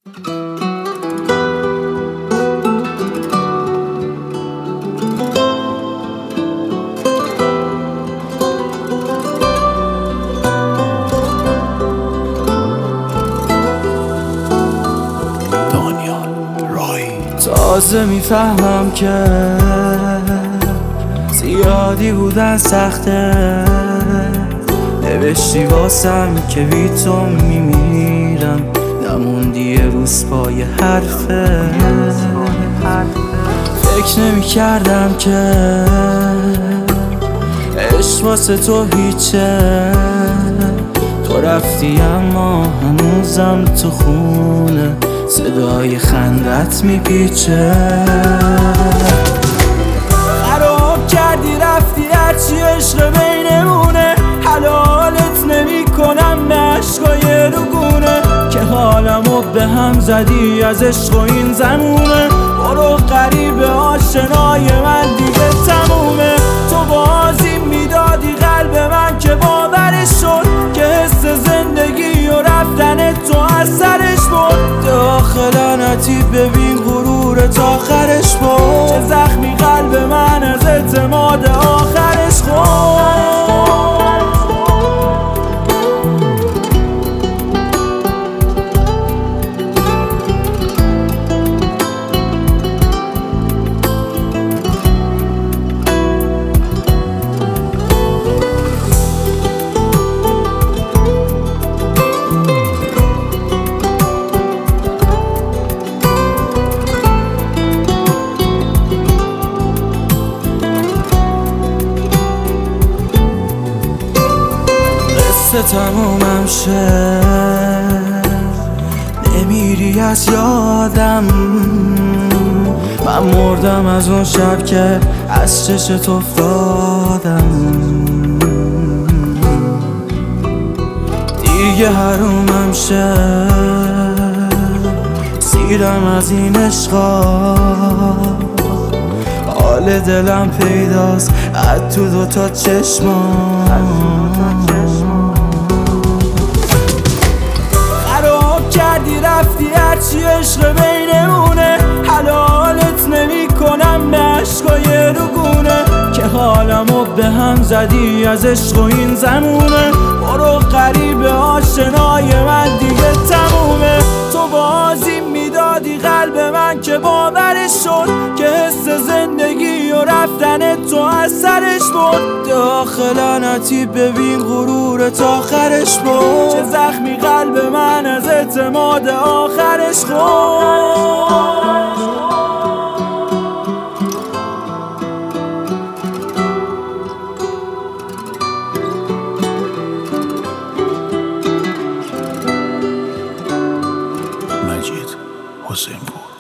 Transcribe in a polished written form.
تازه میفهمم که زیادی بودن سخته، نوشتی واسم که بی تو میمیرم، نموندی یه روز پای حرفه. فکر نمی کردم که عشق واسه تو هیچه، تو رفتی اما هنوزم تو خونه صدای خندت میپیچه. خراب کردی رفتی هرچی عشق بینمونه، حلالت نمی کنم به عشقای روگونه، که حالمو به هم زدی از عشق و این زمونه. برو غریبه آشنای من دیگه تمومه، تو بازی میدادی قلب من که باورش شد، که حس زندگی و رفتن تو از سرش برد. داخلانتی ببین غرورت آخرش بود، چه زخمی قلب من از اعتماد آخرش خورد. تمومم شه نمیری از یادم، من مردم از اون شب که از چشت افتادم، دیگه حرومم شه سیرم از این عشقا، حال دلم پیداست از تو دوتا چشمام. کردی رفتی هرچی عشق بینمونه، حلالت نمی کنم به عشقای روگونه، که حالمو به هم زدی از عشق و این زمونه. برو غریبه آشنای من دیگه تمومه، تو بازی میدادی قلب من که باورش شد، که حس زندگی و رفتن تو از سرش بود. داخلانتی ببین غرورت آخرش بود، چه زخمی قلب من از اعتماد آخرش خورد. مجید حسین پور.